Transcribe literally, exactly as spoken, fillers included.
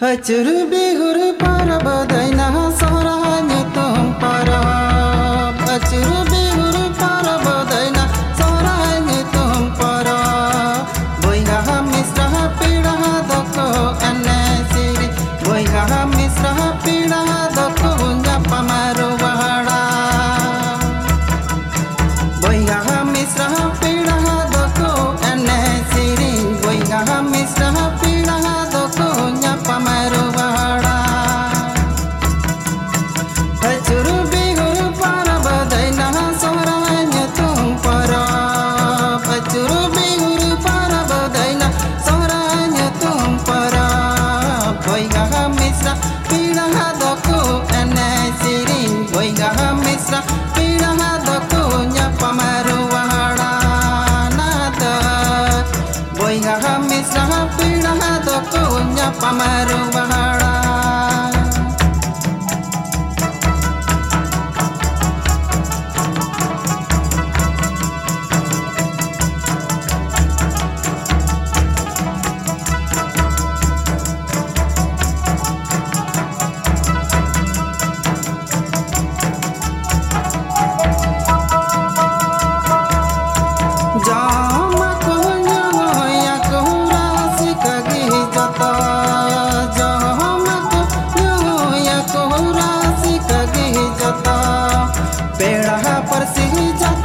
Hacur bihur para badaina soranya tum para Hacur bihur para badaina soranya tum para Boiga misra pida doko ane siri Boiga misra pida doko nyapa maru wahada Boiga misra pida doko ane siri Boiga misra pida doko nyapa maru wahada Hacur bihur para badaina soranya tum para Hacur bihur para badaina soranya tum para Boiga misra pida doko ane siri Boiga misra pida doko nyapa maru wahada nada Boiga misra pida doko nyapa maru wahada पेड़ा पर सी जा